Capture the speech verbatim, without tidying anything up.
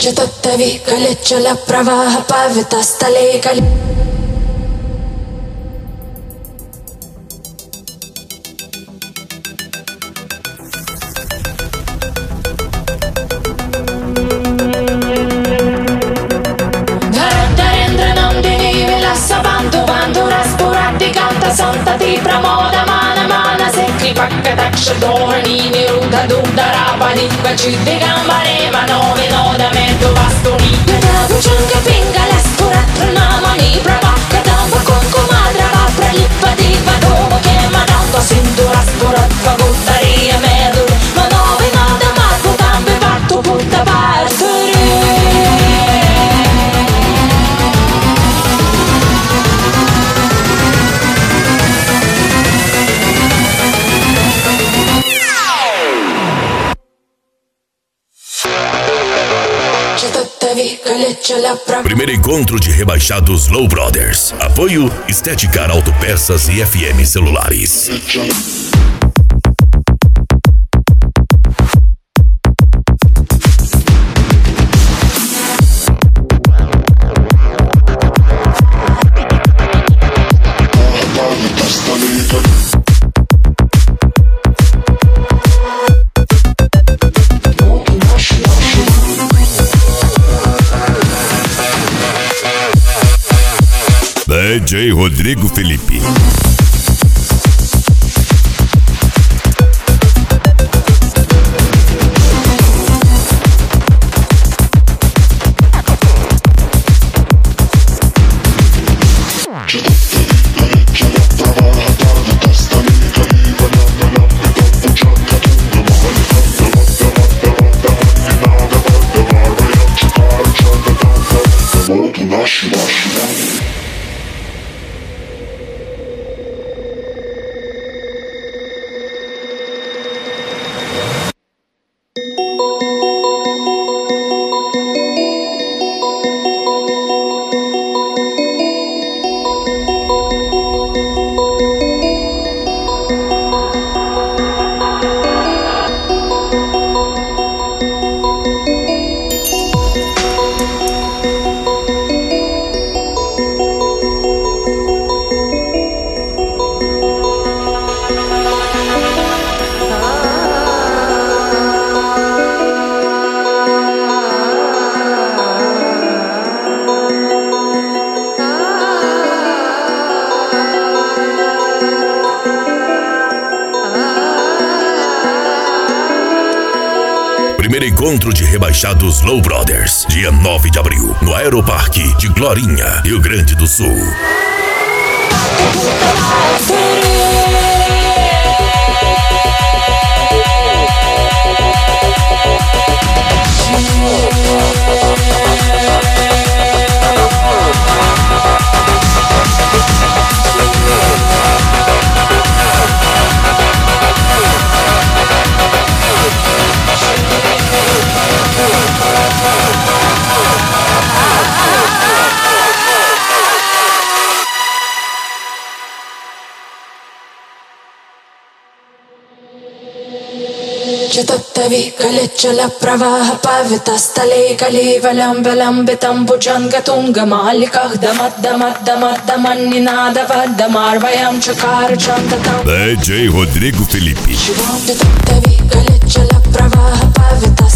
चितत्तवि कलिचल प्रवाह पावितस्थले कलि धरेन्द्र नंदिनी विलास बंधु बंधुरा स्फुरति कांत संतति प्रमोदमान मानसे कृपक्क दक्ष धोरणी निरुद्ध दुर्धरापदि क्वचित् दिगंबरे मनो विनोद मेतु वस्तुनि यदा भुजंग पिंगल स्फुरत्नामणि प्रभा कदम्ब कुङ्कुमाद्रवा प्रलिप्पति वधो मुखे मदन्त सिन्धुर स्फुरत्वगुत्तरीय मेदु मनो विनोदमाद्भुतां विभक्तु बुद्धभास्करी Primeiro encontro de rebaixados Low Brothers. Apoio Estética Autopeças e F M Celulares. D J Rodrigo Felipe. Primeiro encontro de rebaixados Low Brothers, dia nove de abril, no Aeroparque de Glorinha, Rio Grande do Sul. चितत्तवि कलिचल प्रवाह पावितस्थले कलिवलम्बलम्बितं भुजङ्गतुङ्गमालिकः दमद्दमद्दमद्दमन्निनादवद्दमार्वयं चकार चन्दतं D J Rodrigo Felipe. चितत्तवि कलिचल प्रवाह पावितस्थले